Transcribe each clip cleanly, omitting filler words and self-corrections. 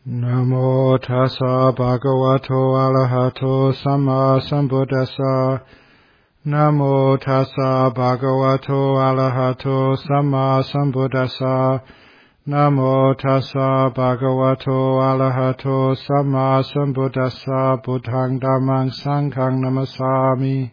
Namo tassa bhagavato arahato samma sambuddhassa. Namo tassa bhagavato arahato samma sambuddhassa. Namo tassa bhagavato arahato samma sambuddhassa. Buddhang dhammang sanghang namasami.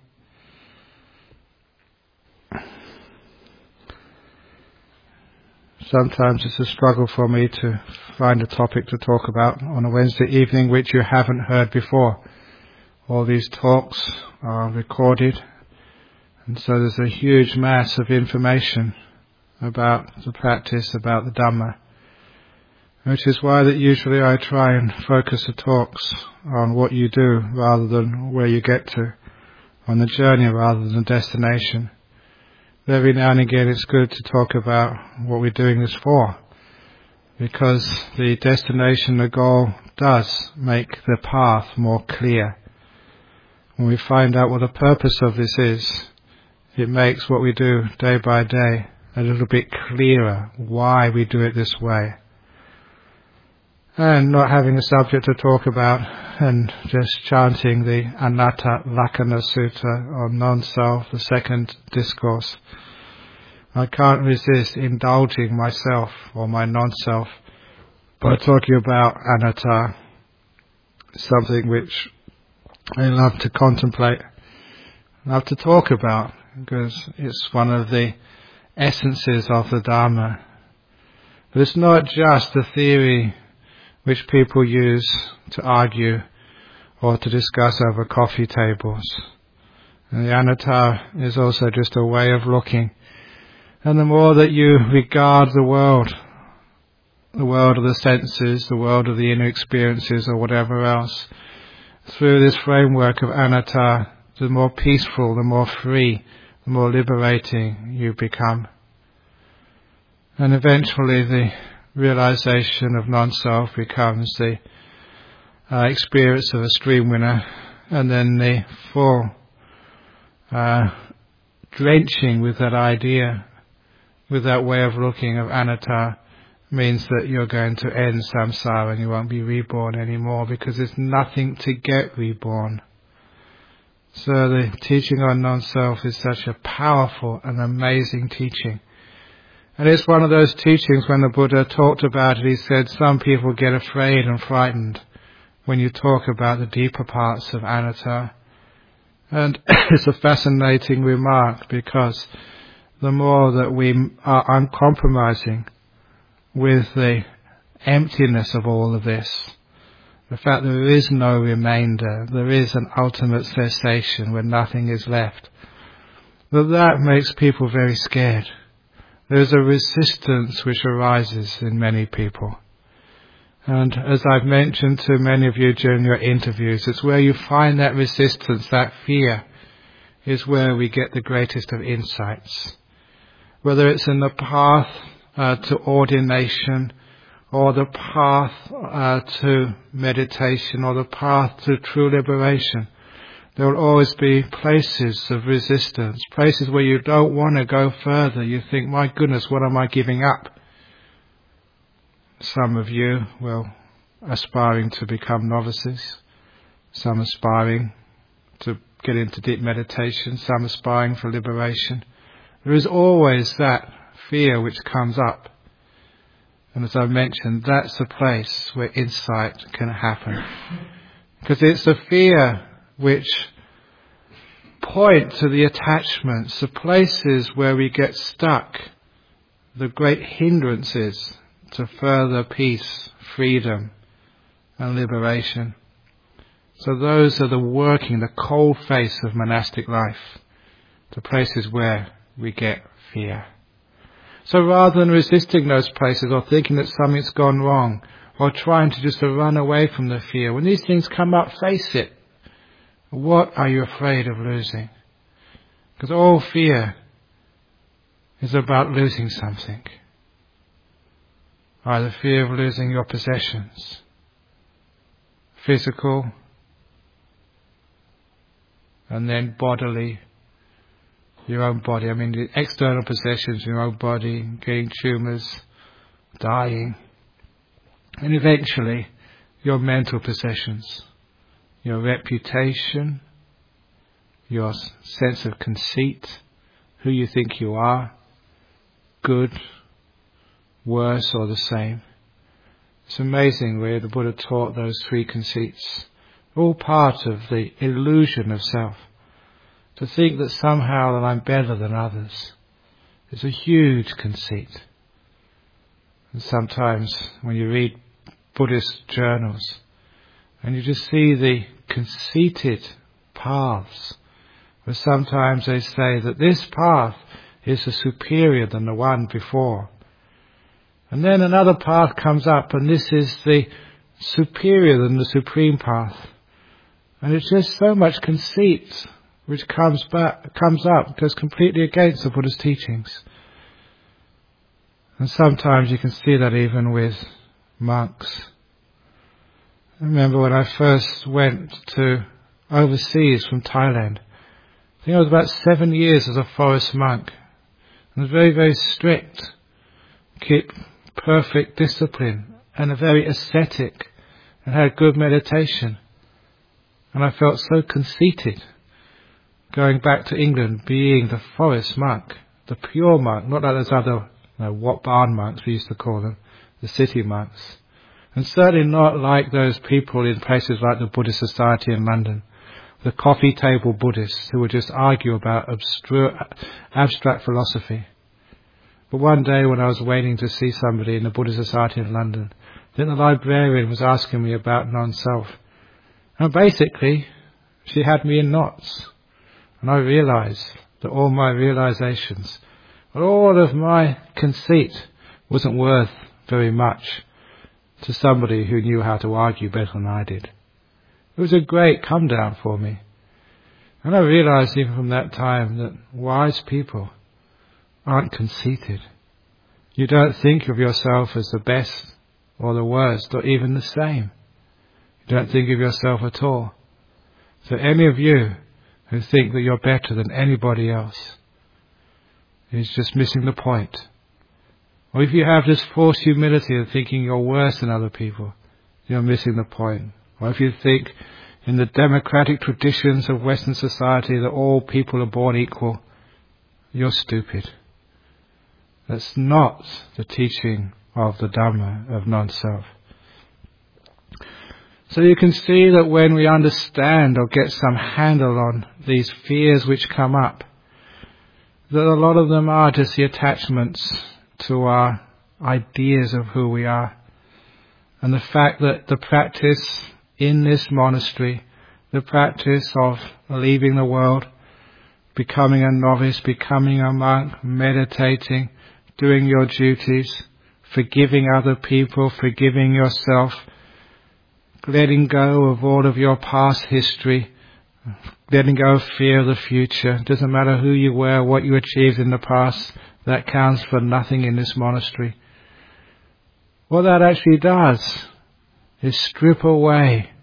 Sometimes it's a struggle for me to find a topic to talk about on a Wednesday evening which you haven't heard before. All these talks are recorded, and so there's a huge mass of information about the practice, about the Dhamma, which is why that usually I try and focus the talks on what you do rather than where you get to, on the journey rather than the destination. Every now and again it's good to talk about what we're doing this for, because the destination, the goal, does make the path more clear. When we find out what the purpose of this is, it makes what we do day by day a little bit clearer, why we do it this way. And not having a subject to talk about and just chanting the Anatta Lakkhana Sutta on non-self, the second discourse, I can't resist indulging myself or my non-self by talking about anatta, something which I love to contemplate, love to talk about, because it's one of the essences of the Dharma. But it's not just the theory which people use to argue or to discuss over coffee tables. And the anatta is also just a way of looking. And the more that you regard the world of the senses, the world of the inner experiences or whatever else, through this framework of anatta, the more peaceful, the more free, the more liberating you become. And eventually the realization of non-self becomes the experience of a stream winner, and then the full drenching with that idea, with that way of looking of anatta, means that you're going to end samsara and you won't be reborn anymore, because there's nothing to get reborn. So the teaching on non-self is such a powerful and amazing teaching. And it's one of those teachings when the Buddha talked about it, he said some people get afraid and frightened when you talk about the deeper parts of anatta. And it's a fascinating remark, because the more that we are uncompromising with the emptiness of all of this, the fact that there is no remainder, there is an ultimate cessation when nothing is left, that makes people very scared. There's a resistance which arises in many people. And as I've mentioned to many of you during your interviews, it's where you find that resistance, that fear, is where we get the greatest of insights. Whether it's in the path to ordination, or the path to meditation, or the path to true liberation, there will always be places of resistance, places where you don't want to go further. You think, my goodness, what am I giving up? Some of you will aspiring to become novices, some aspiring to get into deep meditation, some aspiring for liberation. There is always that fear which comes up. And as I mentioned, that's the place where insight can happen. Because it's the fear which point to the attachments, the places where we get stuck, the great hindrances to further peace, freedom and liberation. So those are the working, the cold face of monastic life, the places where we get fear. So rather than resisting those places or thinking that something's gone wrong or trying to just run away from the fear, when these things come up, face it. What are you afraid of losing? Because all fear is about losing something. Either fear of losing your possessions, physical, and then bodily, your own body. I mean, the external possessions, your own body, getting tumours, dying. And eventually, your mental possessions, your reputation, your sense of conceit, who you think you are, good, worse, or the same. It's amazing where the Buddha taught those three conceits, all part of the illusion of self. To think that somehow that I'm better than others is a huge conceit. And sometimes when you read Buddhist journals and you just see the conceited paths, where sometimes they say that this path is superior than the one before. And then another path comes up and this is the superior than the supreme path. And it's just so much conceit which comes up, goes completely against the Buddha's teachings. And sometimes you can see that even with monks. I remember when I first went to overseas from Thailand, I think I was about 7 years as a forest monk. I was very, very strict, keep perfect discipline, and a very ascetic, and had good meditation. And I felt so conceited going back to England, being the forest monk, the pure monk, not like those other Wat Barn monks we used to call them, the city monks. And certainly not like those people in places like the Buddhist Society in London, the coffee table Buddhists who would just argue about abstract philosophy. But one day when I was waiting to see somebody in the Buddhist Society in London, then the librarian was asking me about non-self. And basically, she had me in knots. And I realized that all my realizations, all of my conceit wasn't worth very much to somebody who knew how to argue better than I did. It was a great come down for me. And I realized even from that time that wise people aren't conceited. You don't think of yourself as the best or the worst or even the same. You don't think of yourself at all. So any of you who think that you're better than anybody else is just missing the point. Or if you have this false humility of thinking you're worse than other people, you're missing the point. Or if you think in the democratic traditions of Western society that all people are born equal, you're stupid. That's not the teaching of the Dhamma, of non-self. So you can see that when we understand or get some handle on these fears which come up, that a lot of them are just the attachments to our ideas of who we are. And the fact that the practice in this monastery, the practice of leaving the world, becoming a novice, becoming a monk, meditating, doing your duties, forgiving other people, forgiving yourself, letting go of all of your past history, letting go of fear of the future. It doesn't matter who you were, what you achieved in the past, that counts for nothing in this monastery. What that actually does is strip away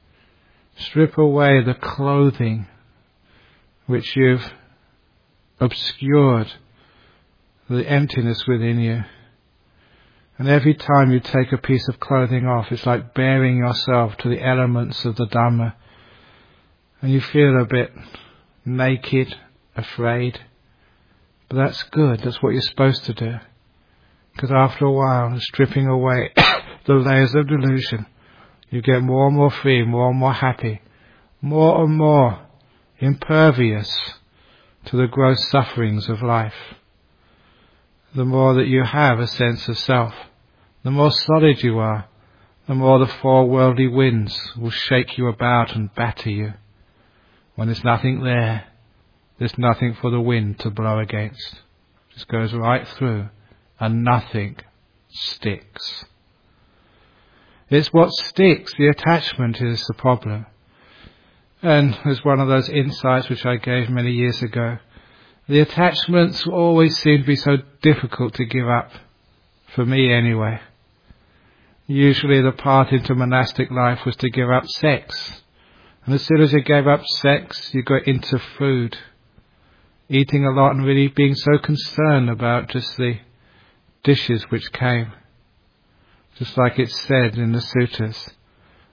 the clothing which you've obscured, the emptiness within you. And every time you take a piece of clothing off, it's like baring yourself to the elements of the Dhamma. And you feel a bit naked, afraid. But that's good, that's what you're supposed to do. Because after a while, stripping away the layers of delusion, you get more and more free, more and more happy, more and more impervious to the gross sufferings of life. The more that you have a sense of self, the more solid you are, the more the four worldly winds will shake you about and batter you. When there's nothing there, there's nothing for the wind to blow against. It just goes right through and nothing sticks. It's what sticks, the attachment is the problem. And there's one of those insights which I gave many years ago. The attachments always seem to be so difficult to give up, for me anyway. Usually the path into monastic life was to give up sex. And as soon as you gave up sex, you got into food. Eating a lot and really being so concerned about just the dishes which came. Just like it's said in the suttas,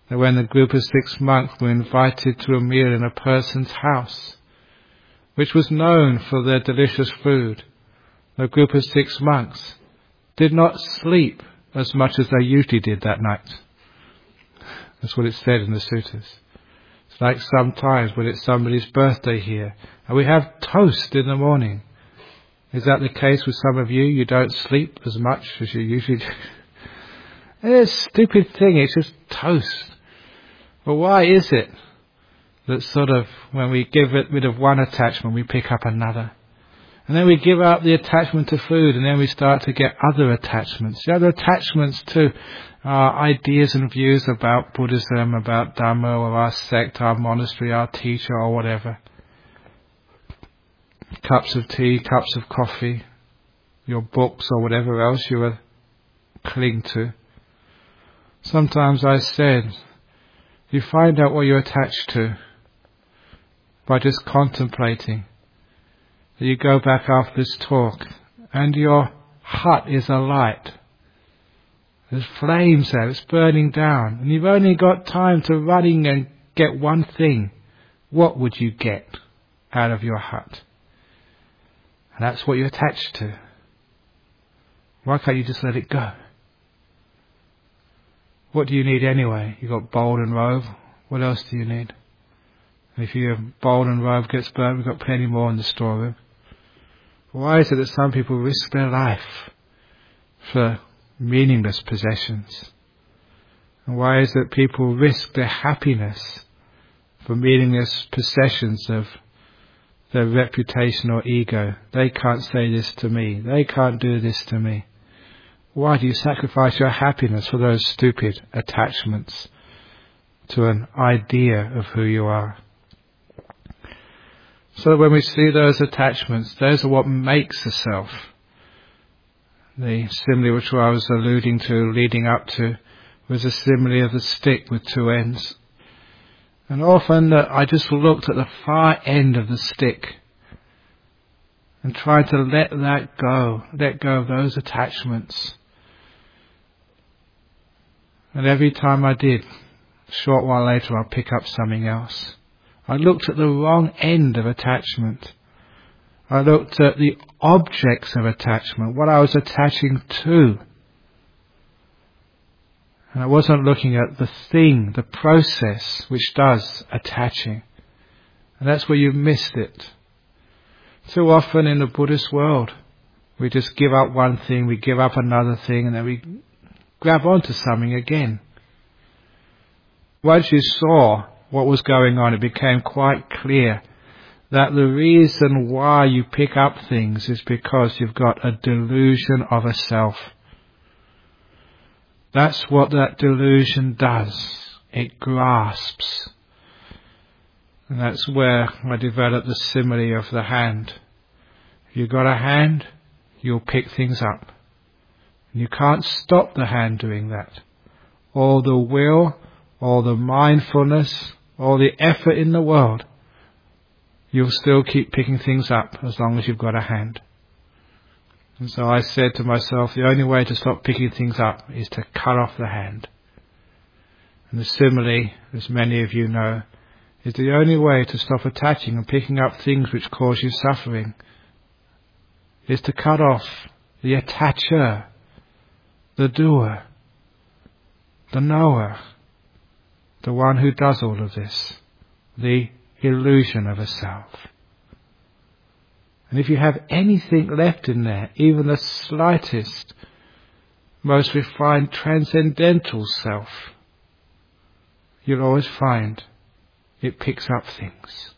that when the group of 6 monks were invited to a meal in a person's house, which was known for their delicious food, the group of 6 monks did not sleep as much as they usually did that night. That's what it said in the suttas. It's like sometimes when it's somebody's birthday here, and we have toast in the morning. Is that the case with some of you? You don't sleep as much as you usually do? It's a stupid thing, it's just toast. But why is it that sort of when we give rid of one attachment, we pick up another? And then we give up the attachment to food, and then we start to get other attachments. The other attachments to our ideas and views about Buddhism, about Dhamma, or our sect, our monastery, our teacher, or whatever. Cups of tea, cups of coffee, your books, or whatever else you cling to. Sometimes I said, you find out what you're attached to by just contemplating. You go back after this talk and your hut is alight. There's flames there, it's burning down, and you've only got time to run in and get one thing. What would you get out of your hut? And that's what you're attached to. Why can't you just let it go? What do you need anyway? You've got bowl and robe. What else do you need? And if your bowl and robe gets burnt, we've got plenty more in the storeroom. Why is it that some people risk their life for meaningless possessions? And why is it people risk their happiness for meaningless possessions of their reputation or ego? They can't say this to me. They can't do this to me. Why do you sacrifice your happiness for those stupid attachments to an idea of who you are? So when we see those attachments, those are what makes the self. The simile which I was alluding to, leading up to, was a simile of the stick with two ends. And often I just looked at the far end of the stick and tried to let go of those attachments. And every time I did, a short while later I'll pick up something else. I looked at the wrong end of attachment. I looked at the objects of attachment, what I was attaching to. And I wasn't looking at the thing, the process which does attaching. And that's where you missed it. Too often in the Buddhist world, we just give up one thing, we give up another thing, and then we grab onto something again. Once you saw what was going on, it became quite clear that the reason why you pick up things is because you've got a delusion of a self. That's what that delusion does. It grasps. And that's where I developed the simile of the hand. If you've got a hand, you'll pick things up. And you can't stop the hand doing that. All the will, all the mindfulness, all the effort in the world, you'll still keep picking things up as long as you've got a hand. And so I said to myself, the only way to stop picking things up is to cut off the hand. And the simile, as many of you know, is the only way to stop attaching and picking up things which cause you suffering, is to cut off the attacher, the doer, the knower, the one who does all of this, the illusion of a self. And if you have anything left in there, even the slightest, most refined transcendental self, you'll always find it picks up things.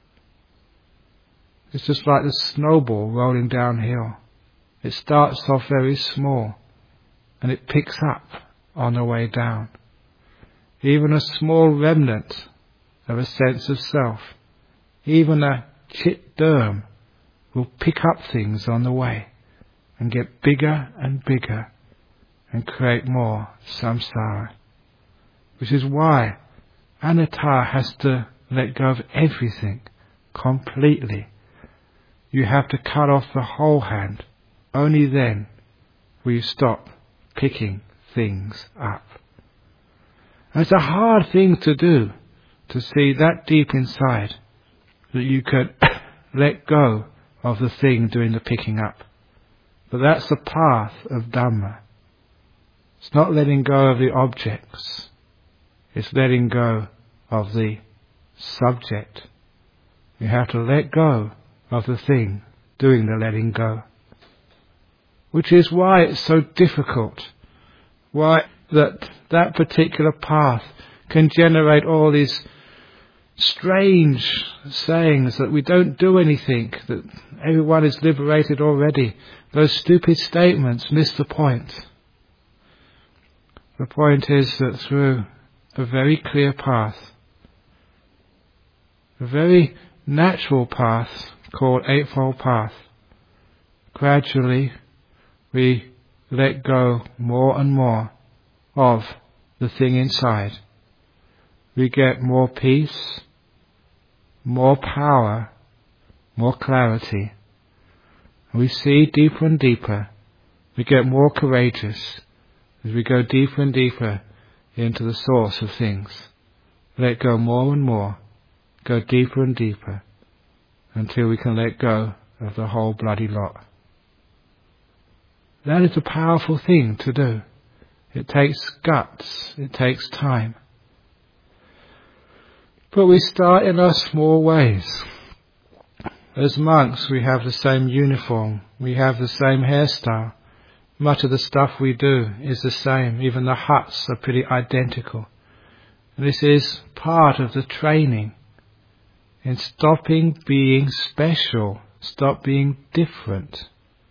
It's just like the snowball rolling downhill. It starts off very small and it picks up on the way down. Even a small remnant of a sense of self, even a chit derm, will pick up things on the way and get bigger and bigger and create more samsara. Which is why anatta has to let go of everything completely. You have to cut off the whole hand. Only then will you stop picking things up. And it's a hard thing to do, to see that deep inside, that you could let go of the thing doing the picking up. But that's the path of Dhamma. It's not letting go of the objects. It's letting go of the subject. You have to let go of the thing doing the letting go. Which is why it's so difficult. Why that particular path can generate all these strange sayings that we don't do anything, that everyone is liberated already. Those stupid statements miss the point. The point is that through a very clear path, a very natural path called Eightfold Path, gradually we let go more and more of the thing inside. We get more peace, more power, more clarity. We see deeper and deeper. We get more courageous as we go deeper and deeper into the source of things. Let go more and more, go deeper and deeper, until we can let go of the whole bloody lot. That is a powerful thing to do. It takes guts, it takes time. But we start in our small ways. As monks, we have the same uniform, we have the same hairstyle. Much of the stuff we do is the same, even the huts are pretty identical. This is part of the training in stopping being special, stop being different.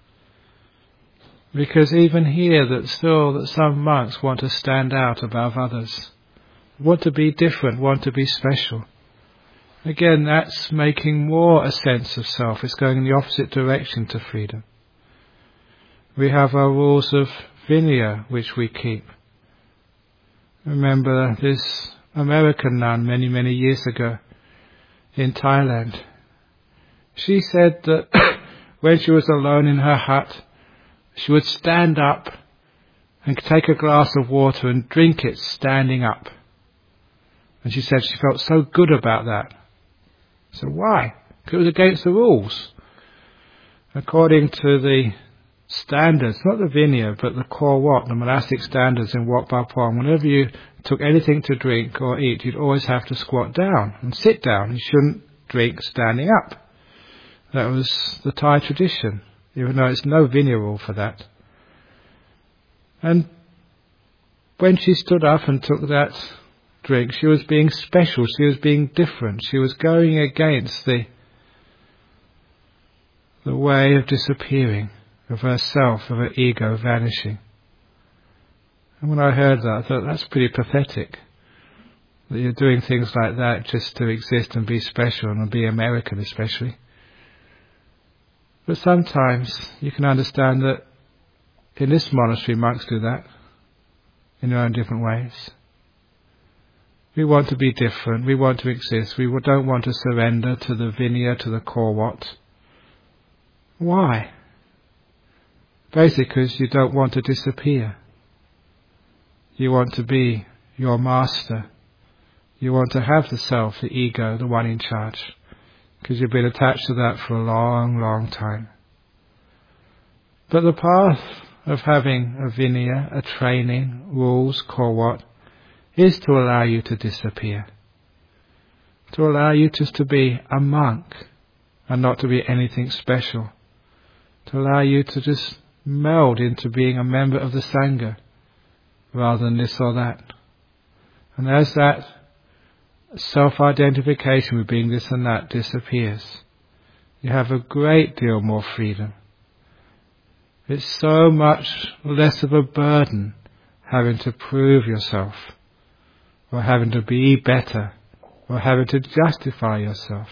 Because even here that some monks want to stand out above others, want to be different, want to be special. Again, that's making more a sense of self. It's going in the opposite direction to freedom. We have our rules of Vinaya, which we keep. Remember this American nun many, many years ago in Thailand. She said that when she was alone in her hut, she would stand up and take a glass of water and drink it standing up. And she said she felt so good about that. So why? Because it was against the rules. According to the standards, not the Vinaya, but the Core Wat, the monastic standards in Wat Pah Pong, whenever you took anything to drink or eat, you'd always have to squat down and sit down. You shouldn't drink standing up. That was the Thai tradition, even though it's no Vinaya rule for that. And when she stood up and took that drink, she was being special, she was being different, she was going against the way of disappearing, of herself, of her ego vanishing. And when I heard that, I thought, that's pretty pathetic, that you're doing things like that just to exist and be special, and be American especially. But sometimes you can understand that in this monastery monks do that in their own different ways. We want to be different, we want to exist, we don't want to surrender to the Vinaya, to the Core Wat. Why? Basically because you don't want to disappear. You want to be your master. You want to have the self, the ego, the one in charge. Because you've been attached to that for a long, long time. But the path of having a Vinaya, a training, rules, Core Wat, is to allow you to disappear. To allow you just to be a monk and not to be anything special. To allow you to just meld into being a member of the Sangha rather than this or that. And as that self-identification with being this and that disappears, you have a great deal more freedom. It's so much less of a burden having to prove yourself, or having to be better, or having to justify yourself.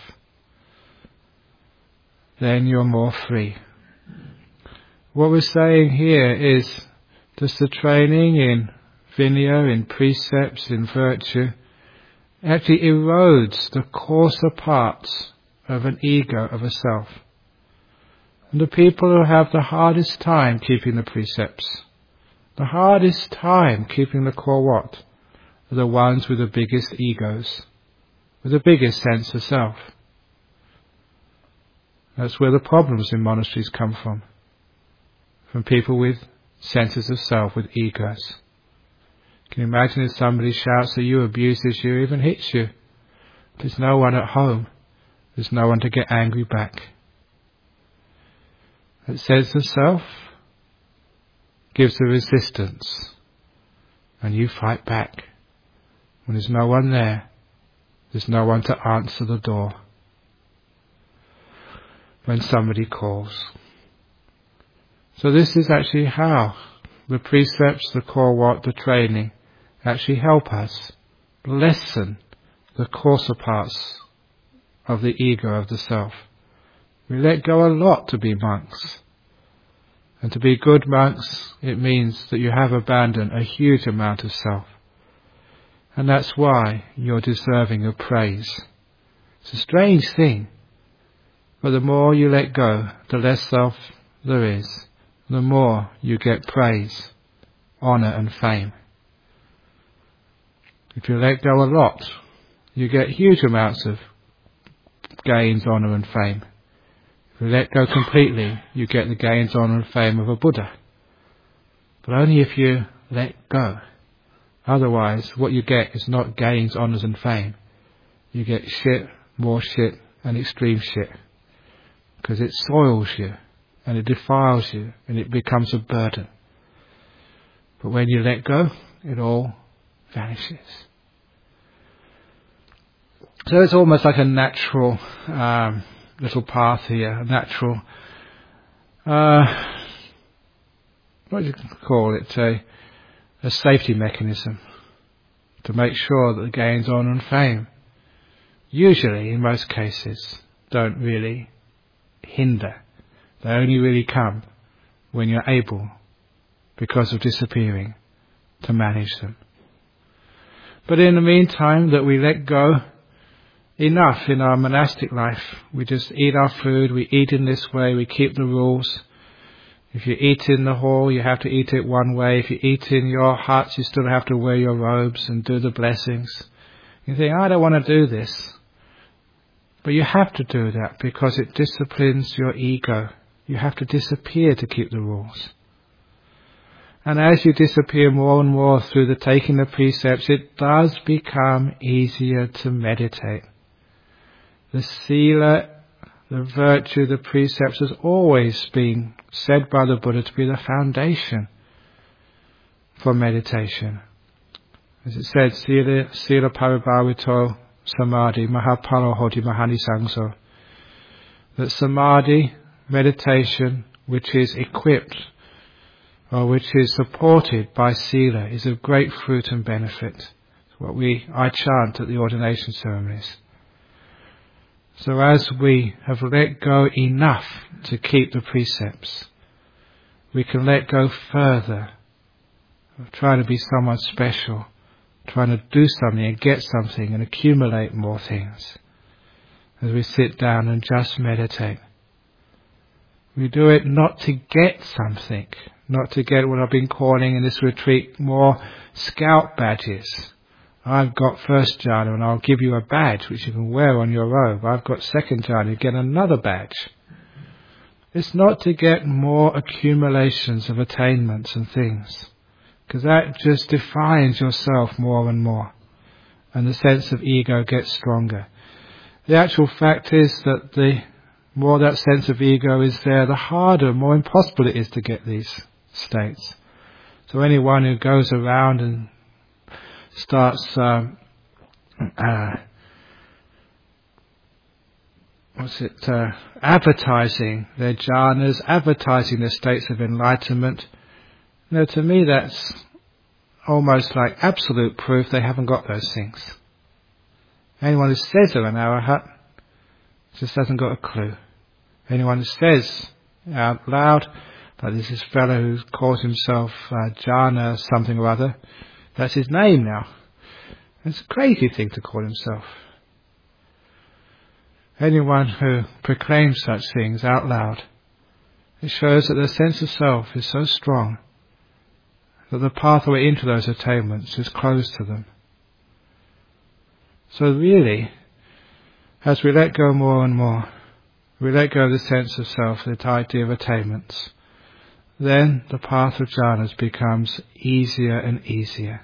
Then you're more free. What we're saying here is just the training in Vinaya, in precepts, in virtue, actually erodes the coarser parts of an ego, of a self. And the people who have the hardest time keeping the precepts, the hardest time keeping the Core Wat, are the ones with the biggest egos, with the biggest sense of self. That's where the problems in monasteries come from people with senses of self, with egos. Can you imagine if somebody shouts at you, abuses you, even hits you? There's no one at home. There's no one to get angry back. That sense of self gives the resistance, and you fight back. When there's no one there, there's no one to answer the door when somebody calls. So this is actually how the precepts, the core work, the training actually help us lessen the coarser parts of the ego, of the self. We let go a lot to be monks. And to be good monks, it means that you have abandoned a huge amount of self. And that's why you're deserving of praise. It's a strange thing, but the more you let go, the less self there is, the more you get praise, honour and fame. If you let go a lot, you get huge amounts of gains, honour and fame. If you let go completely, you get the gains, honour and fame of a Buddha. But only if you let go. Otherwise, what you get is not gains, honours and fame. You get shit, more shit, and extreme shit. Because it soils you, and it defiles you, and it becomes a burden. But when you let go, it all vanishes. So it's almost like a natural little path here, a natural, what do you call it, a safety mechanism to make sure that the gains, honour and fame, usually in most cases, don't really hinder. They only really come when you're able, because of disappearing, to manage them. But in the meantime, that we let go enough in our monastic life. We just eat our food, we eat in this way, we keep the rules. If you eat in the hall, you have to eat it one way. If you eat in your huts, you still have to wear your robes and do the blessings. You think, I don't want to do this. But you have to do that because it disciplines your ego. You have to disappear to keep the rules. And as you disappear more and more through the taking the precepts, it does become easier to meditate. The sila, the virtue, the precepts has always been said by the Buddha to be the foundation for meditation. As it said, sila paribhavito samadhi mahapalo hoti mahanisangso. That samadhi, meditation, which is equipped or which is supported by sila, is of great fruit and benefit. It's what I chant at the ordination ceremonies. So as we have let go enough to keep the precepts, we can let go further of trying to be someone special, trying to do something and get something and accumulate more things. As we sit down and just meditate, we do it not to get something, not to get what I've been calling in this retreat more scout badges. I've got first jhana and I'll give you a badge which you can wear on your robe. I've got second jhana, you get another badge. It's not to get more accumulations of attainments and things, because that just defines yourself more and more, and the sense of ego gets stronger. The actual fact is that the more that sense of ego is there, the harder, more impossible it is to get these states. So anyone who goes around and starts advertising their jhanas, advertising their states of enlightenment, to me that's almost like absolute proof they haven't got those things. Anyone who says they're an arahat just hasn't got a clue. Anyone who says out loud, like there's this fellow who calls himself jhana something or other, that's his name now. It's a crazy thing to call himself. Anyone who proclaims such things out loud, it shows that their sense of self is so strong that the pathway into those attainments is closed to them. So really, as we let go more and more, we let go of the sense of self, the idea of attainments, then the path of jhanas becomes easier and easier.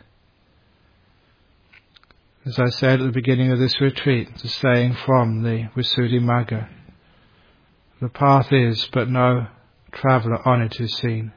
As I said at the beginning of this retreat, the saying from the Visuddhimagga, the path is, but no traveller on it is seen.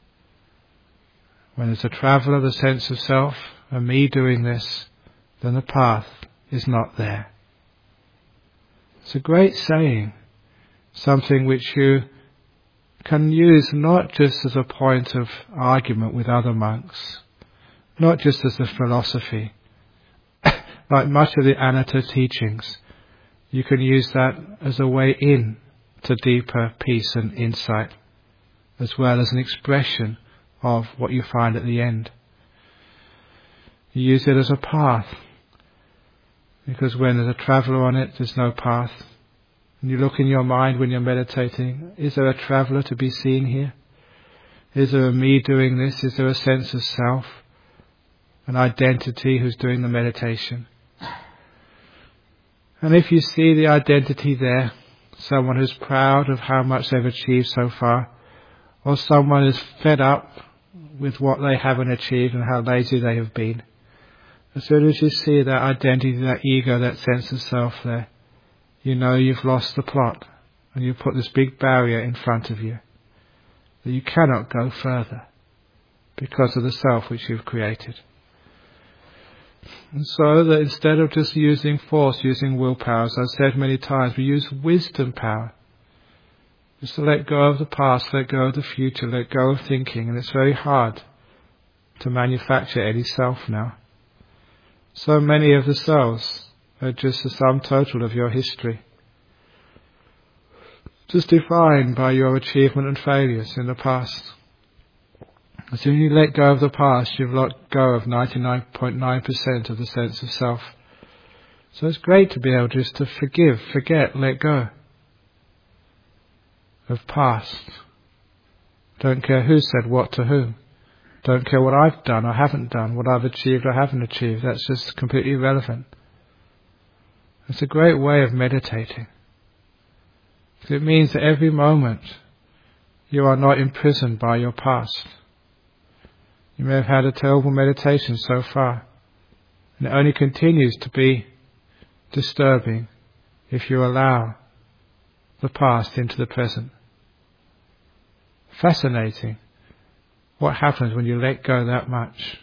When there's a traveller, the sense of self, and me doing this, then the path is not there. It's a great saying, something which you can use not just as a point of argument with other monks, not just as a philosophy. Like much of the Anatta teachings, you can use that as a way in to deeper peace and insight, as well as an expression of what you find at the end. You use it as a path, because when there's a traveller on it, there's no path. And you look in your mind when you're meditating, is there a traveller to be seen here? Is there a me doing this? Is there a sense of self, an identity who's doing the meditation? And if you see the identity there, someone who's proud of how much they've achieved so far, or someone who's fed up with what they haven't achieved and how lazy they have been, as soon as you see that identity, that ego, that sense of self there, you know you've lost the plot, and you put this big barrier in front of you, that you cannot go further because of the self which you've created. And so that instead of just using force, using willpower, as I've said many times, we use wisdom power. Just to let go of the past, let go of the future, let go of thinking. And it's very hard to manufacture any self now. So many of the selves are just the sum total of your history, just defined by your achievement and failures in the past. As soon as you let go of the past, you've let go of 99.9% of the sense of self. So it's great to be able just to forgive, forget, let go of past. Don't care who said what to whom. Don't care what I've done or haven't done, what I've achieved or haven't achieved. That's just completely irrelevant. It's a great way of meditating. It means that every moment you are not imprisoned by your past. You may have had a terrible meditation so far, and it only continues to be disturbing if you allow the past into the present. Fascinating what happens when you let go that much.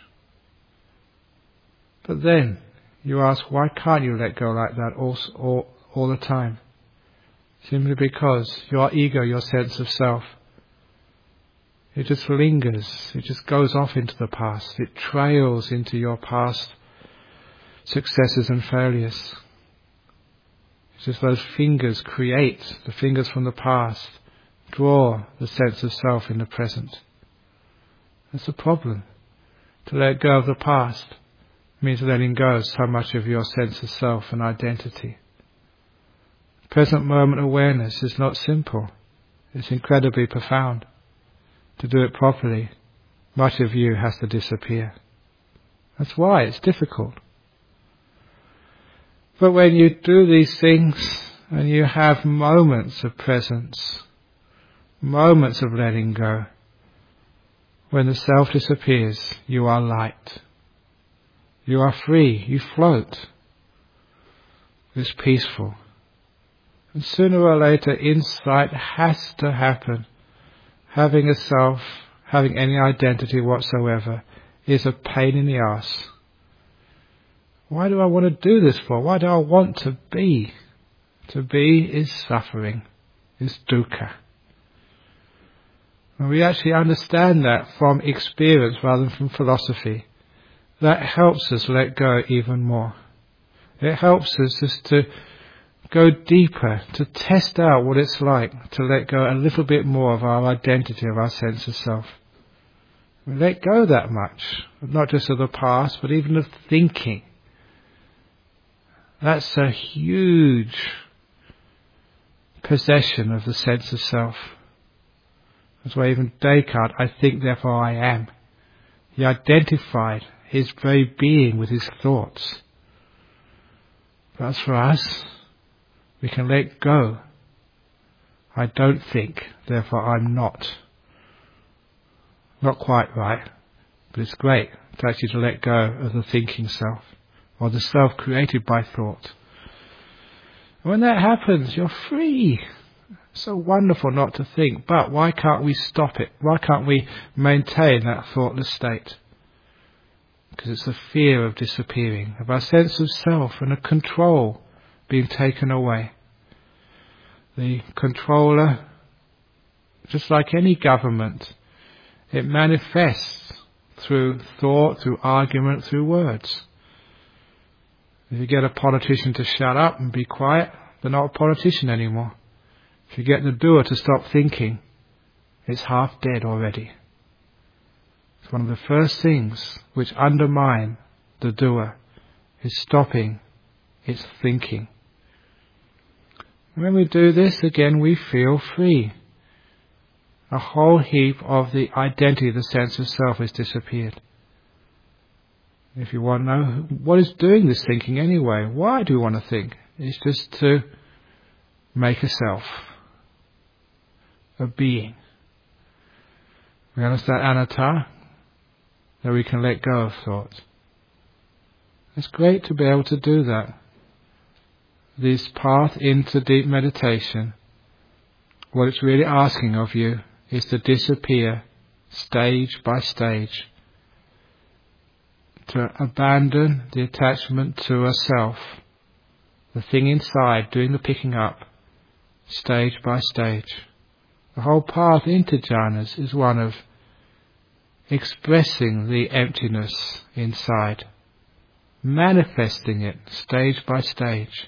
But then you ask, why can't you let go like that all the time? Simply because your ego, your sense of self, it just lingers, it just goes off into the past, it trails into your past successes and failures. It's just those fingers create, the fingers from the past, draw the sense of self in the present. That's the problem. To let go of the past means letting go of so much of your sense of self and identity. Present moment awareness is not simple, it's incredibly profound. To do it properly, much of you has to disappear. That's why it's difficult. But when you do these things and you have moments of presence, moments of letting go, when the self disappears, you are light. You are free, you float. It's peaceful. And sooner or later, insight has to happen. Having a self, having any identity whatsoever, is a pain in the ass. Why do I want to do this for? Why do I want to be? To be is suffering, is dukkha. When we actually understand that from experience rather than from philosophy, that helps us let go even more. It helps us just to go deeper, to test out what it's like to let go a little bit more of our identity, of our sense of self. We let go that much, not just of the past, but even of thinking. That's a huge possession of the sense of self. That's why even Descartes, I think therefore I am. He identified his very being with his thoughts. But as for us, we can let go. I don't think, therefore I'm not. Not quite right, but it's great to actually to let go of the thinking self, or the self created by thought. When that happens, you're free. It's so wonderful not to think, but why can't we stop it? Why can't we maintain that thoughtless state? Because it's the fear of disappearing, of our sense of self and of control being taken away. The controller, just like any government, it manifests through thought, through argument, through words. If you get a politician to shut up and be quiet, they're not a politician anymore. If you get the doer to stop thinking, it's half dead already. It's one of the first things which undermine the doer, is stopping its thinking. When we do this, again, we feel free. A whole heap of the identity, the sense of self, has disappeared. If you want to know what is doing this thinking anyway, why do we want to think? It's just to make a self, a being. We understand anatta, that we can let go of thought. It's great to be able to do that. This path into deep meditation, what it's really asking of you is to disappear stage by stage, to abandon the attachment to a self, the thing inside doing the picking up, stage by stage. The whole path into jhanas is one of expressing the emptiness inside, manifesting it stage by stage.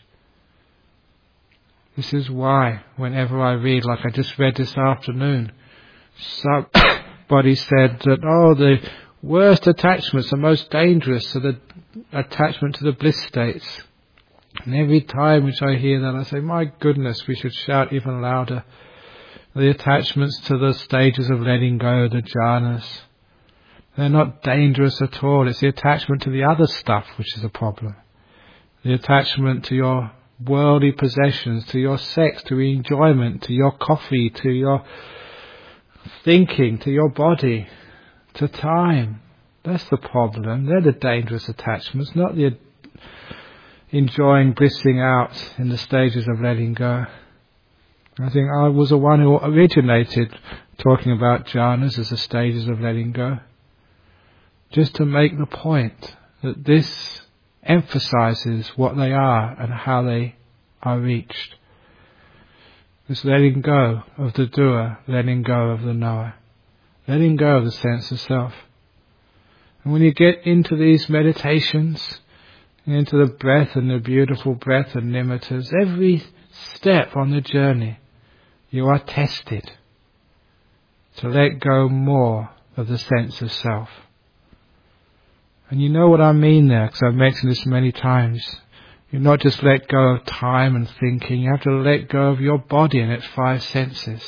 This is why whenever I read, like I just read this afternoon, somebody said that, the worst attachments, the most dangerous, are the attachment to the bliss states. And every time which I hear that, I say, my goodness, we should shout even louder. The attachments to the stages of letting go, the jhanas, they're not dangerous at all. It's the attachment to the other stuff which is a problem. The attachment to your worldly possessions, to your sex, to your enjoyment, to your coffee, to your thinking, to your body, to time. That's the problem. They're the dangerous attachments, not the enjoying, blissing out in the stages of letting go. I think I was the one who originated talking about jhanas as the stages of letting go, just to make the point that this emphasizes what they are and how they are reached. This letting go of the doer, letting go of the knower, letting go of the sense of self. And when you get into these meditations, into the breath and the beautiful breath and nimittas, every step on the journey, you are tested to let go more of the sense of self. And you know what I mean there, because I've mentioned this many times. You not just let go of time and thinking, you have to let go of your body and its 5 senses.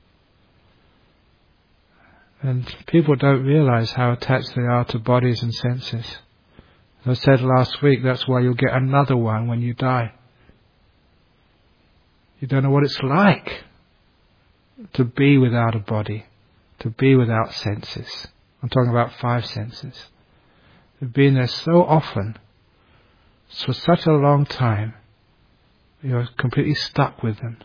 And people don't realize how attached they are to bodies and senses. As I said last week, that's why you'll get another one when you die. You don't know what it's like to be without a body, to be without senses. I'm talking about 5 senses. They've been there so often, for such a long time, you're completely stuck with them.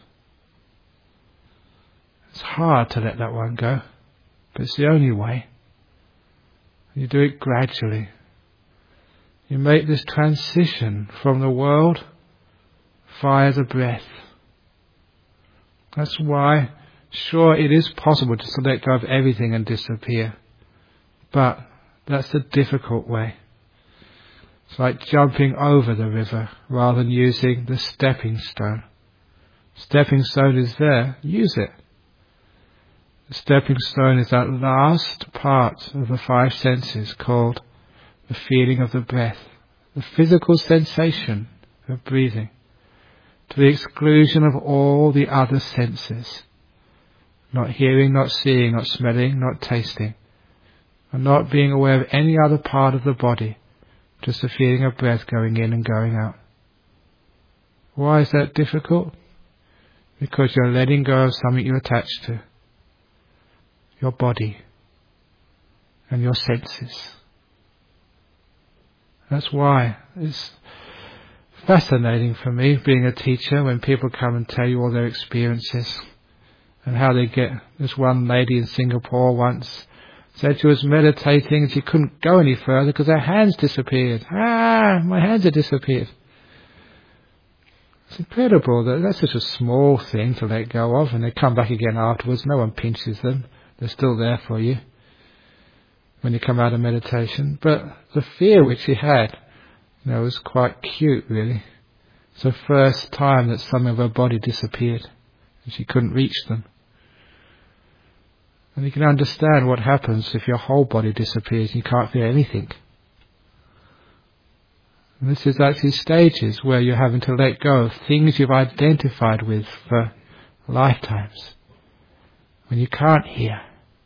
It's hard to let that one go, but it's the only way. You do it gradually. You make this transition from the world via the breath. That's why, sure, it is possible just to let go of everything and disappear, but that's the difficult way. It's like jumping over the river rather than using the stepping stone. Stepping stone is there, use it. The stepping stone is that last part of the 5 senses called the feeling of the breath, the physical sensation of breathing, to the exclusion of all the other senses. Not hearing, not seeing, not smelling, not tasting, and not being aware of any other part of the body, just the feeling of breath going in and going out. Why is that difficult? Because you're letting go of something you're attached to. Your body and your senses. That's why it's fascinating for me, being a teacher, when people come and tell you all their experiences and how they get. This one lady in Singapore once said she was meditating and she couldn't go any further because her hands disappeared. My hands have disappeared. It's incredible that that's such a small thing to let go of, and they come back again afterwards. No one pinches them. They're still there for you when you come out of meditation. But the fear which she had, was quite cute, really. It's the first time that some of her body disappeared and she couldn't reach them. And you can understand what happens if your whole body disappears and you can't feel anything. And this is actually stages where you're having to let go of things you've identified with for lifetimes. When you can't hear,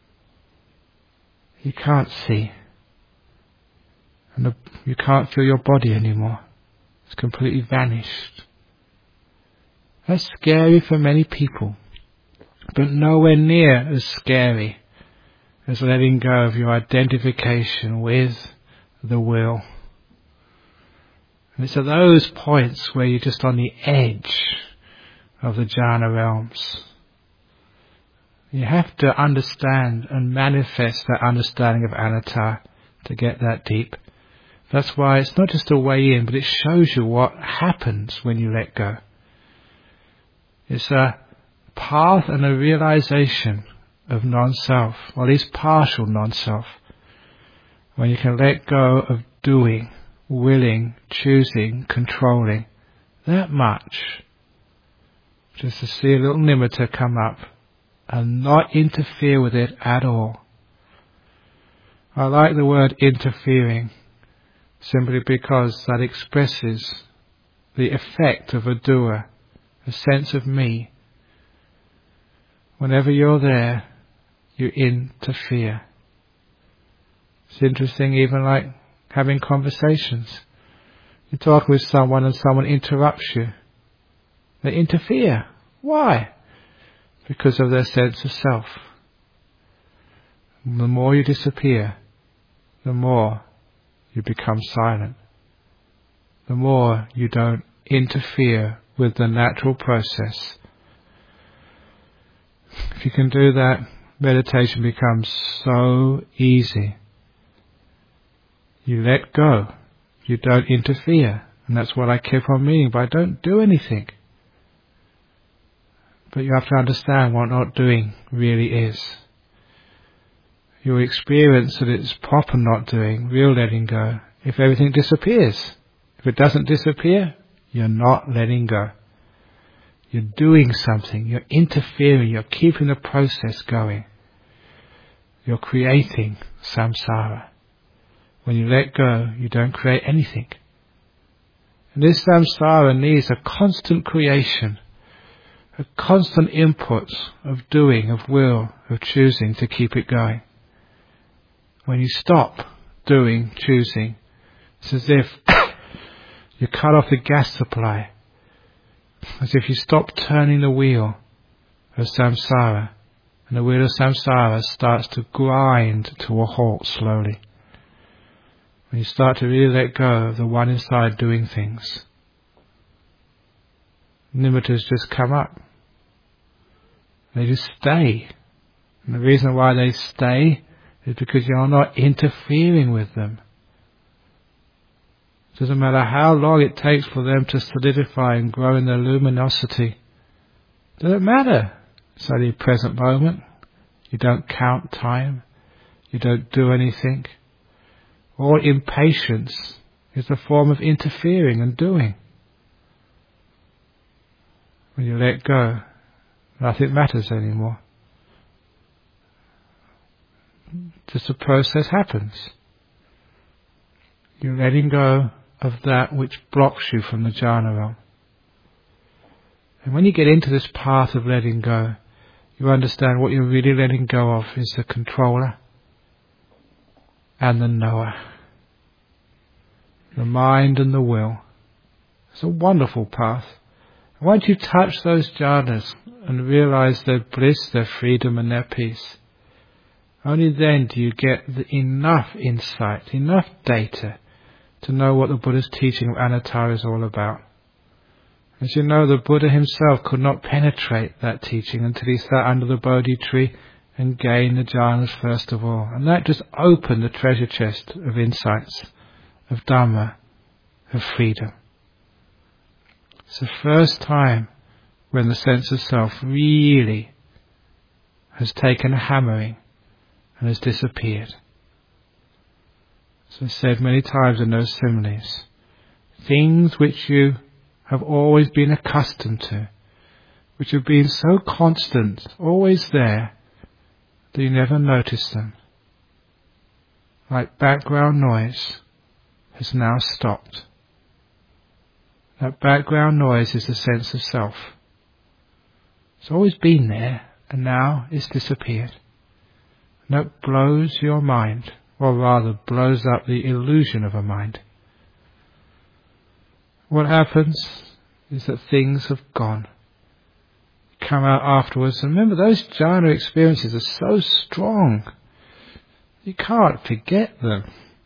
you can't see, and you can't feel your body anymore. It's completely vanished. That's scary for many people, but nowhere near as scary as letting go of your identification with the will. And it's at those points where you're just on the edge of the jhana realms. You have to understand and manifest that understanding of anatta to get that deep. That's why it's not just a way in, but it shows you what happens when you let go. It's a path and a realization of non-self, or at least partial non-self. When you can let go of doing, willing, choosing, controlling, that much. Just to see a little nimitta come up and not interfere with it at all. I like the word interfering, simply because that expresses the effect of a doer, a sense of me. Whenever you're there, you interfere. It's interesting, even like having conversations. You talk with someone and someone interrupts you. They interfere. Why? Because of their sense of self. The more you disappear, the more you become silent. The more you don't interfere with the natural process. If you can do that, meditation becomes so easy. You let go. You don't interfere. And that's what I keep on meaning by don't do anything. But you have to understand what not doing really is. You'll experience that it's proper not doing, real letting go, if everything disappears. If it doesn't disappear, you're not letting go. You're doing something, you're interfering, you're keeping the process going. You're creating samsara. When you let go, you don't create anything. And this samsara needs a constant creation, a constant input of doing, of will, of choosing to keep it going. When you stop doing, choosing, it's as if you cut off the gas supply, as if you stop turning the wheel of samsara, and the wheel of samsara starts to grind to a halt slowly. When you start to really let go of the one inside doing things, nimittas just come up. They just stay. And the reason why they stay is because you're not interfering with them. It doesn't matter how long it takes for them to solidify and grow in their luminosity. It doesn't matter. It's only a present moment. You don't count time. You don't do anything. All impatience is a form of interfering and doing. When you let go, nothing matters anymore. Just the process happens. You're letting go of that which blocks you from the jhana realm. And when you get into this path of letting go, you understand what you're really letting go of is the controller and the knower. The mind and the will. It's a wonderful path. Once you touch those jhanas and realize their bliss, their freedom and their peace, only then do you get enough insight, enough data to know what the Buddha's teaching of anatta is all about. As you know, the Buddha himself could not penetrate that teaching until he sat under the Bodhi tree and gained the jhanas first of all. And that just opened the treasure chest of insights, of Dhamma, of freedom. It's the first time when the sense of self really has taken a hammering and has disappeared. As I said many times in those similes, things which you have always been accustomed to, which have been so constant, always there, that you never notice them, like background noise, has now stopped. That background noise is the sense of self. It's always been there, and now it's disappeared. And that blows your mind, or rather blows up the illusion of a mind. What happens is that things have gone, come out afterwards. And remember, those jhana experiences are so strong, you can't forget them.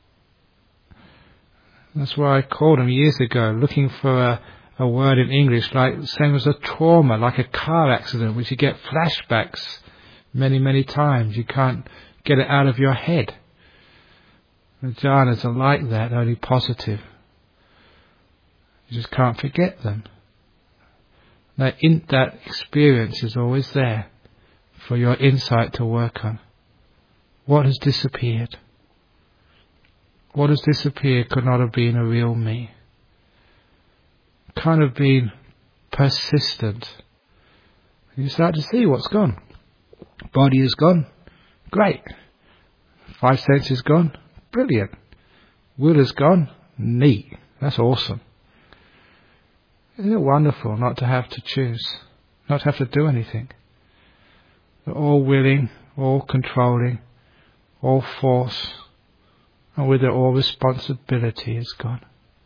That's why I called them years ago, looking for a word in English, like the same as a trauma, like a car accident, which you get flashbacks many, many times. You can't get it out of your head. The jhanas are like that, only positive. You just can't forget them. That experience is always there for your insight to work on. What has disappeared? What has disappeared could not have been a real me. Can't have been persistent. You start to see what's gone. Body is gone. Great. 5 senses gone. Brilliant. Will is gone. Neat. That's awesome. Isn't it wonderful not to have to choose, not to have to do anything? They're all willing, all controlling, all force, and with it all responsibility is gone.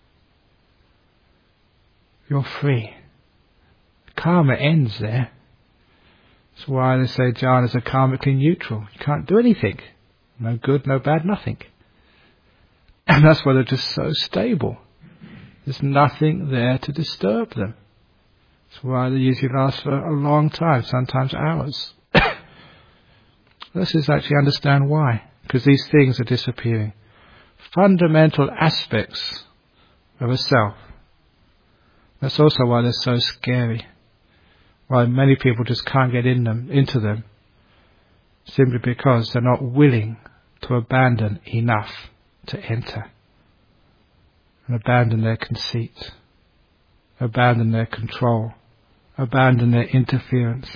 You're free. Karma ends there. That's why they say jhanas are karmically neutral. You can't do anything. No good, no bad, nothing. And that's why they're just so stable. There's nothing there to disturb them. That's why they usually last for a long time, sometimes hours. Let's just actually understand why. Because these things are disappearing. Fundamental aspects of a self. That's also why they're so scary. Why many people just can't get into them. Simply because they're not willing to abandon enough to enter. And abandon their conceit, abandon their control, abandon their interference.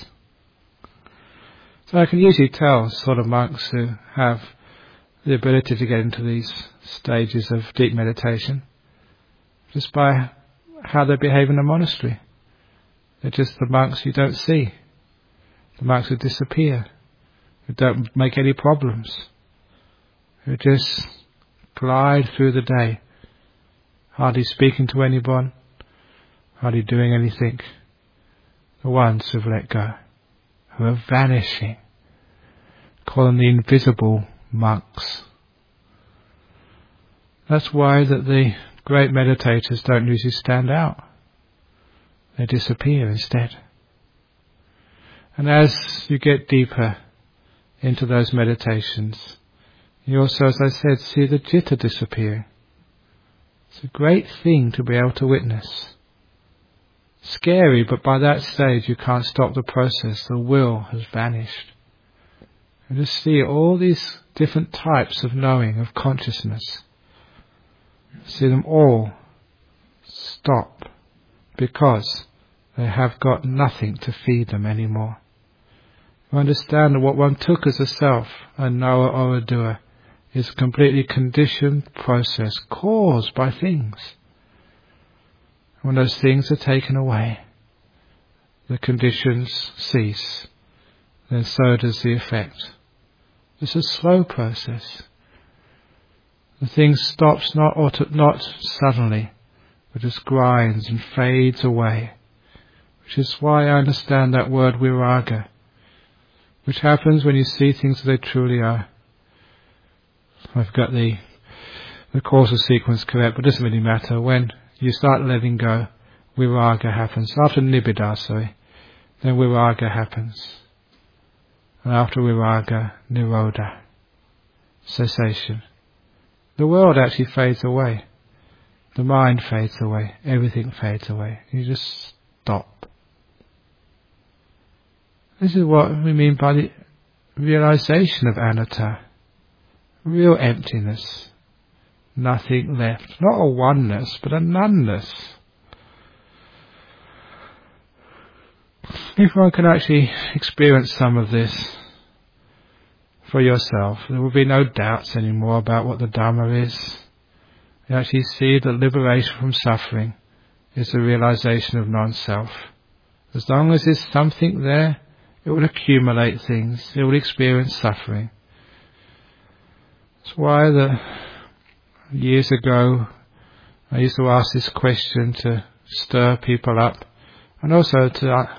So I can usually tell sort of monks who have the ability to get into these stages of deep meditation just by how they behave in the monastery. They're just the monks you don't see, the monks who disappear, who don't make any problems, who just glide through the day, hardly speaking to anyone, hardly doing anything. The ones who've let go, who are vanishing. Call them the invisible monks. That's why that the great meditators don't usually stand out. They disappear instead. And as you get deeper into those meditations, you also, as I said, see the citta disappearing. It's a great thing to be able to witness. Scary, but by that stage you can't stop the process. The will has vanished. And just see all these different types of knowing, of consciousness. See them all stop because they have got nothing to feed them anymore. You understand that what one took as a self, a knower or a doer, is a completely conditioned process caused by things. When those things are taken away, the conditions cease, then so does the effect. It's a slow process. The thing stops not suddenly, but just grinds and fades away Which is why I understand that word viraga, which happens when you see things as they truly are. I've got the causal sequence correct, but it doesn't really matter. When you start letting go, viraga happens. After nibbida, then viraga happens. And after viraga, nirodha, cessation. The world actually fades away. The mind fades away. Everything fades away. You just stop. This is what we mean by the realization of anatta. Real emptiness. Nothing left. Not a oneness, but a noneness. If one can actually experience some of this for yourself, there will be no doubts anymore about what the Dhamma is. You actually see that liberation from suffering is the realization of non-self. As long as there's something there, it will accumulate things. It will experience suffering. That's why years ago I used to ask this question to stir people up, and also to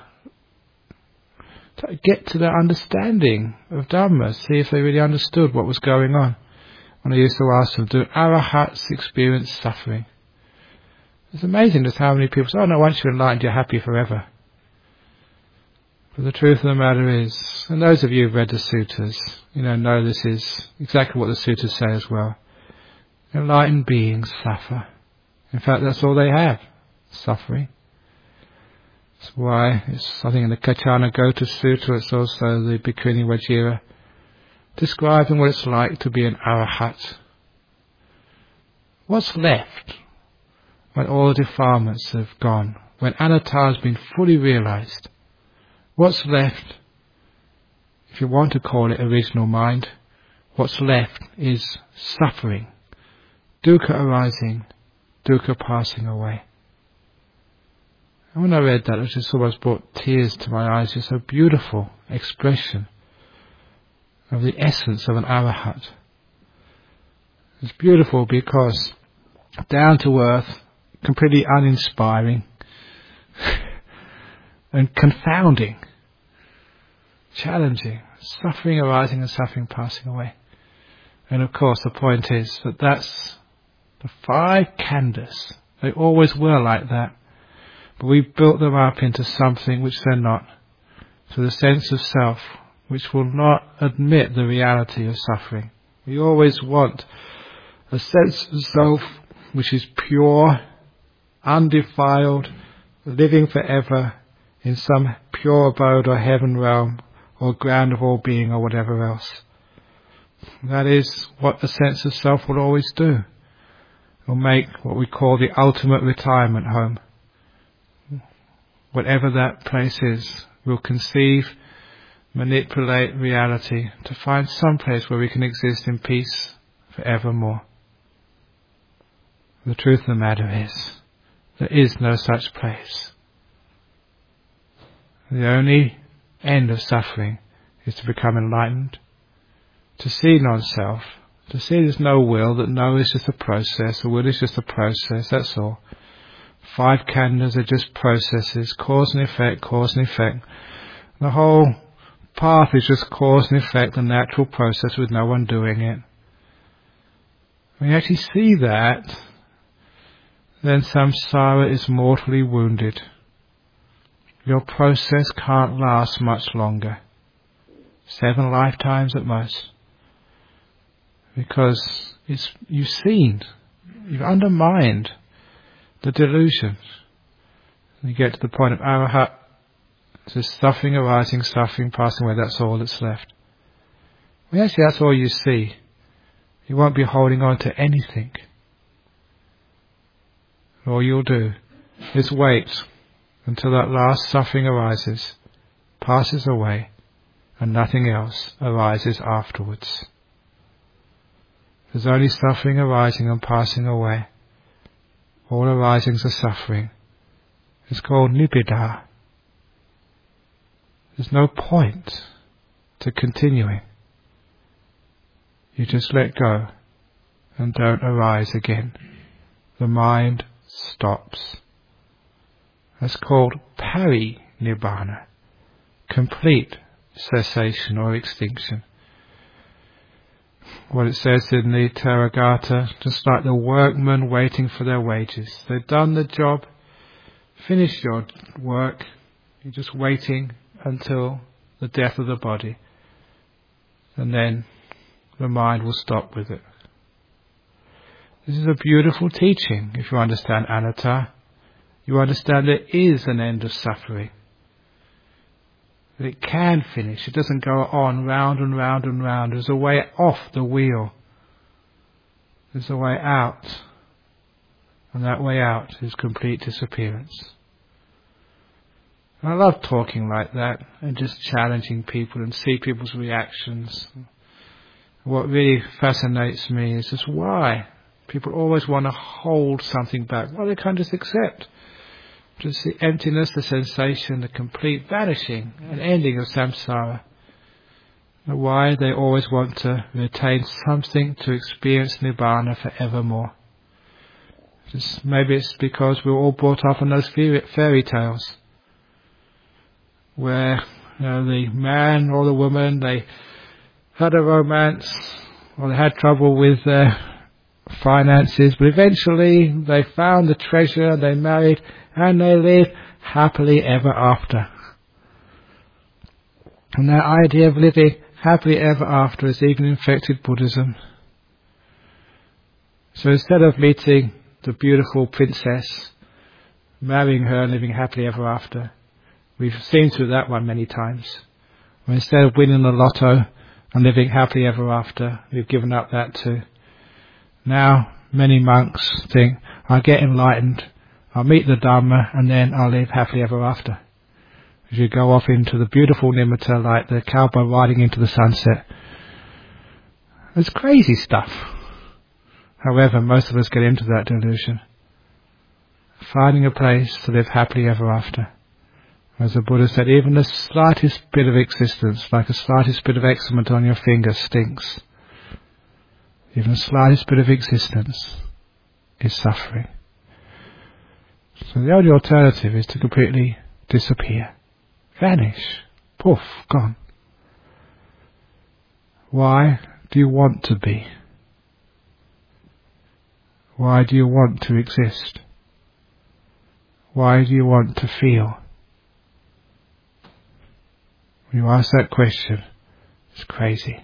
get to their understanding of Dhamma, see if they really understood what was going on. When I used to ask them, do arahats experience suffering? It's amazing just how many people say, oh no, once you're enlightened you're happy forever. But the truth of the matter is, and those of you who've read the suttas, know this is exactly what the suttas say as well. Enlightened beings suffer. In fact, that's all they have, suffering. That's why I think in the Kaccana-Gota Sutta, it's also the Bhikkhuni Vajira describing what it's like to be an arahat. What's left when all the defilements have gone, when anatta has been fully realized? What's left, if you want to call it original mind, what's left is suffering, dukkha arising, dukkha passing away. And when I read that, it just almost brought tears to my eyes. It's a beautiful expression of the essence of an arahat. It's beautiful because down to earth, completely uninspiring, and confounding, challenging, suffering arising and suffering passing away. And of course the point is that that's the 5 khandhas. They always were like that. But we built them up into something which they're not. To the sense of self, which will not admit the reality of suffering. We always want a sense of self which is pure, undefiled, living forever in some pure abode or heaven realm or ground of all being or whatever else. That is what a sense of self will always do. It will make what we call the ultimate retirement home. Whatever that place is, we'll conceive, manipulate reality to find some place where we can exist in peace forevermore. The truth of the matter is, there is no such place. The only end of suffering is to become enlightened, to see non-self, to see there's no will, that no is just a process, the will is just a process, that's all. 5 khandhas are just processes, cause and effect, cause and effect. The whole path is just cause and effect, a natural process with no one doing it. When you actually see that, then samsara is mortally wounded. Your process can't last much longer. 7 lifetimes at most. Because you've undermined the delusion. You get to the point of arahat, just suffering arising, suffering passing away, that's all that's left. Well, actually that's all you see. You won't be holding on to anything. All you'll do is wait until that last suffering arises, passes away, and nothing else arises afterwards. There's only suffering arising and passing away. All arisings are suffering. It's called nibbida. There's no point to continuing. You just let go and don't arise again. The mind stops. That's called pari-nibbana, complete cessation or extinction. What it says in the Therigatha, just like the workmen waiting for their wages. They've done the job, finished your work, you're just waiting until the death of the body, and then the mind will stop with it. This is a beautiful teaching. If you understand anatta, you understand there is an end of suffering. That it can finish. It doesn't go on round and round and round. There's a way off the wheel. There's a way out. And that way out is complete disappearance. And I love talking like that and just challenging people and see people's reactions. What really fascinates me is just why people always want to hold something back. Why they can't just accept. Just the emptiness, the sensation, the complete vanishing and ending of samsara. Why they always want to retain something to experience nibbana forevermore. Just maybe it's because we're all brought up on those fairy tales, where the man or the woman, they had a romance, or they had trouble with their finances, but eventually they found the treasure, they married, and they lived happily ever after. And that idea of living happily ever after has even infected Buddhism. So instead of meeting the beautiful princess, marrying her and living happily ever after, we've seen through that one many times. Or instead of winning the lotto and living happily ever after, we've given up that too. Now many monks think, I'll get enlightened, I'll meet the Dhamma, and then I'll live happily ever after. As you go off into the beautiful nimitta, like the cowboy riding into the sunset. It's crazy stuff. However, most of us get into that delusion. Finding a place to live happily ever after. As the Buddha said, even the slightest bit of existence, like the slightest bit of excrement on your finger, stinks. Even the slightest bit of existence is suffering. So the only alternative is to completely disappear. Vanish. Poof, gone. Why do you want to be? Why do you want to exist? Why do you want to feel? When you ask that question, it's crazy.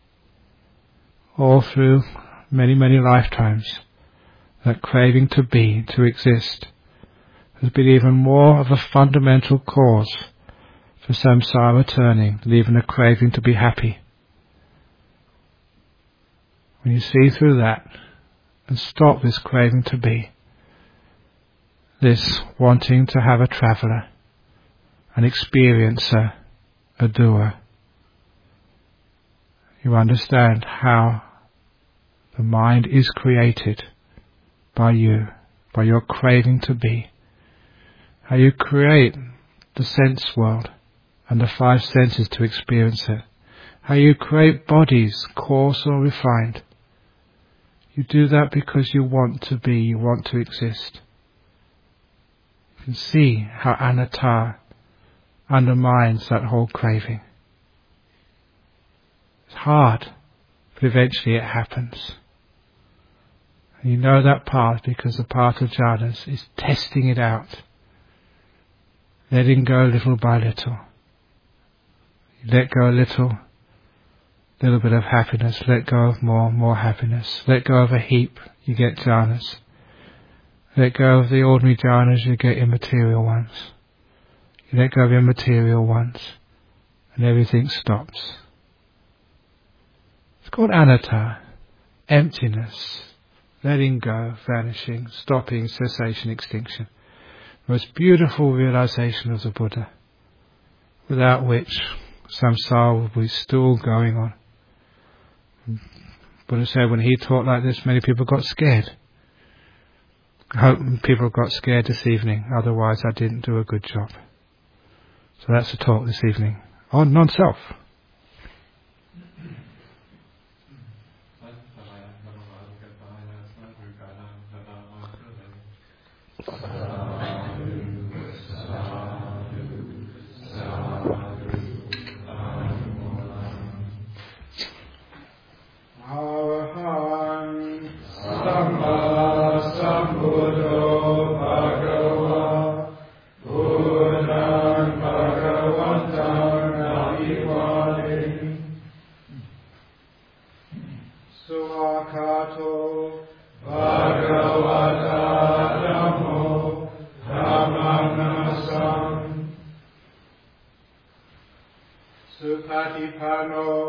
All through many, many lifetimes, that craving to be, to exist, has been even more of a fundamental cause for samsara turning than even a craving to be happy. When you see through that and stop this craving to be, this wanting to have a traveller, an experiencer, a doer, you understand how the mind is created by you, by your craving to be. How you create the sense world and the five senses to experience it. How you create bodies, coarse or refined. You do that because you want to be, you want to exist. You can see how anatta undermines that whole craving. It's hard, but eventually it happens. And you know that path because the path of jhanas is testing it out. Letting go little by little. You let go a little bit of happiness, let go of more happiness. Let go of a heap, you get jhanas. Let go of the ordinary jhanas, you get immaterial ones. You let go of immaterial ones, and everything stops. It's called anatta, emptiness, letting go, vanishing, stopping, cessation, extinction. Most beautiful realization of the Buddha, without which samsara will be still going on. Buddha said when he taught like this, many people got scared. I hope people got scared this evening, otherwise I didn't do a good job. So that's the talk this evening on non-self. Supatipano